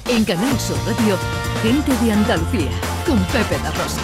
En Canal Sur Radio, Gente de Andalucía, con Pepe da Rosa.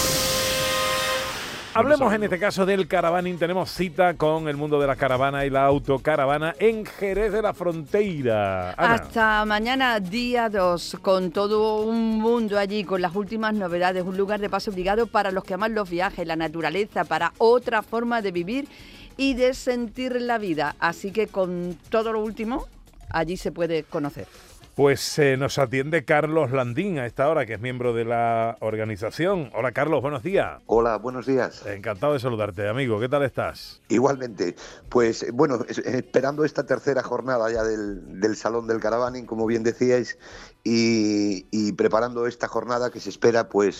Hablemos en este caso del caravaning. Tenemos cita con el mundo de la caravana y la autocaravana en Jerez de la Fronteira. Ana. Hasta mañana, día 2, con todo un mundo allí, con las últimas novedades, un lugar de paso obligado para los que aman los viajes, la naturaleza, para otra forma de vivir y de sentir la vida. Así que con todo lo último, allí se puede conocer. Pues nos atiende Carlos Landín a esta hora, que es miembro de la organización. Hola Carlos, buenos días. Hola, buenos días. Encantado de saludarte, amigo. ¿Qué tal estás? Igualmente. Pues bueno, esperando esta tercera jornada ya del Salón del Caravaning, como bien decíais, y preparando esta jornada que se espera, pues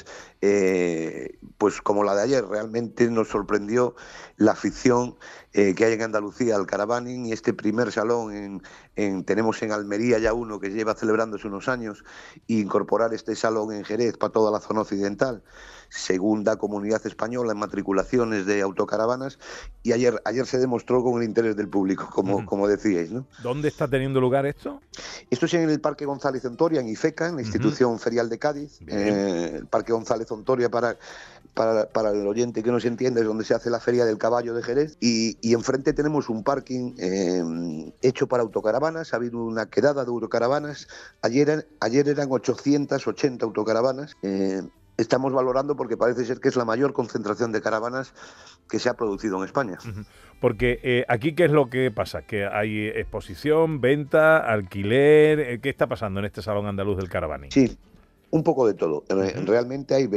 como la de ayer. Realmente nos sorprendió la afición que hay en Andalucía al caravaning, y este primer salón tenemos en Almería ya uno que lleva celebrándose unos años, e incorporar este salón en Jerez para toda la zona occidental, segunda comunidad española en matriculaciones de autocaravanas, y ayer se demostró con el interés del público, como decíais, ¿no? ¿ ¿Dónde está teniendo lugar esto? Esto es en el Parque González Ontoria, en IFECA, en la Institución Ferial de Cádiz. El Parque González Ontoria, para el oyente que no se entiende, es donde se hace la Feria del Caballo de Jerez, y enfrente tenemos un parking hecho para autocaravanas. Ha habido una quedada de autocaravanas. Ayer eran 880 autocaravanas. Estamos valorando porque parece ser que es la mayor concentración de caravanas que se ha producido en España. Porque aquí, ¿qué es lo que pasa? ¿Que hay exposición, venta, alquiler? ¿Qué está pasando en este Salón Andaluz del Caravaning? Sí, un poco de todo. Realmente hay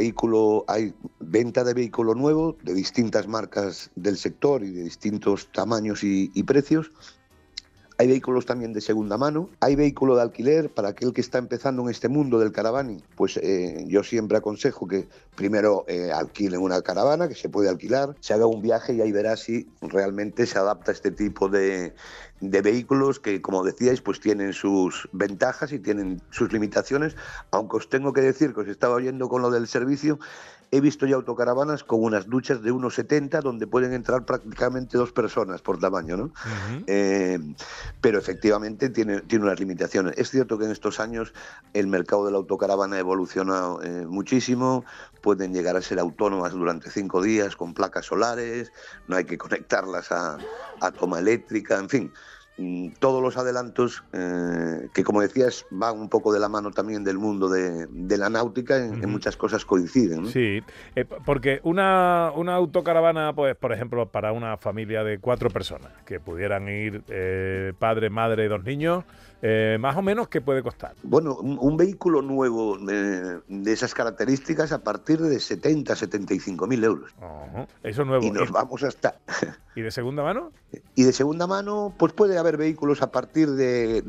venta de vehículo nuevo de distintas marcas del sector y de distintos tamaños y precios. Hay vehículos también de segunda mano, hay vehículo de alquiler para aquel que está empezando en este mundo del caravaning. Pues yo siempre aconsejo que primero alquilen una caravana, que se puede alquilar, se haga un viaje y ahí verá si realmente se adapta a este tipo de vehículos que, como decíais, pues tienen sus ventajas y tienen sus limitaciones, aunque os tengo que decir que os estaba oyendo con lo del servicio. He visto ya autocaravanas con unas duchas de 1,70 donde pueden entrar prácticamente 2 personas por tamaño, ¿no? Pero efectivamente tiene unas limitaciones. Es cierto que en estos años el mercado de la autocaravana ha evolucionado muchísimo. Pueden llegar a ser autónomas durante 5 días con placas solares, no hay que conectarlas a toma eléctrica, en fin. Todos los adelantos que, como decías, van un poco de la mano también del mundo de la náutica, en muchas cosas coinciden, ¿no? Sí, porque una autocaravana, pues por ejemplo, para una familia de 4 personas, que pudieran ir padre, madre y 2 niños, más o menos, ¿qué puede costar? Bueno, un vehículo nuevo de esas características a partir de 70.000-75.000 euros. Eso nuevo. Y nos vamos hasta... ¿Y de segunda mano? Y de segunda mano, pues puede haber vehículos a partir de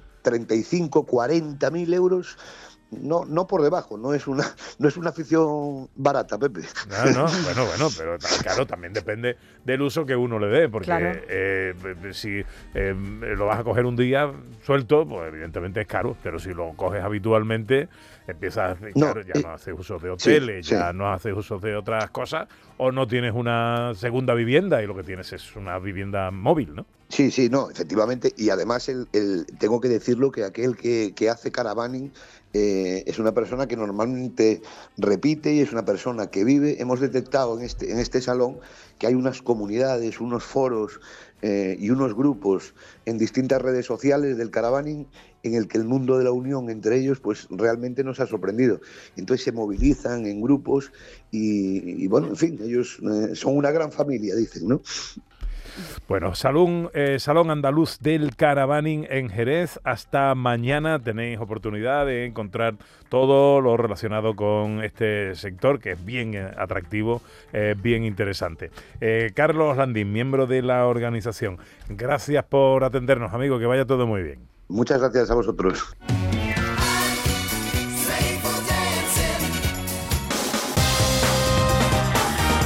35.000-40.000 euros. No por debajo, no es una afición barata, Pepe. No, bueno, pero claro, también depende del uso que uno le dé, porque claro, si lo vas a coger un día suelto, pues evidentemente es caro, pero si lo coges habitualmente, empiezas a ya no haces uso de hoteles, ya no haces uso de otras cosas, o no tienes una segunda vivienda y lo que tienes es una vivienda móvil, ¿no? Sí, no, efectivamente, y además tengo que decirlo que aquel que hace caravaning es una persona que normalmente repite y es una persona que vive. Hemos detectado en este salón que hay unas comunidades, unos foros y unos grupos en distintas redes sociales del caravaning en el que el mundo de la unión entre ellos pues realmente nos ha sorprendido. Entonces se movilizan en grupos y bueno, en fin, ellos son una gran familia, dicen, ¿no? Bueno, Salón Andaluz del Caravaning en Jerez. Hasta mañana tenéis oportunidad de encontrar todo lo relacionado con este sector, que es bien atractivo, bien interesante. Carlos Landín, miembro de la organización, gracias por atendernos, amigo, que vaya todo muy bien. Muchas gracias a vosotros.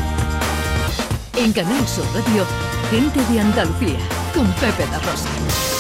En Canal Sur Radio, Gente de Andalucía, con Pepe da Rosa.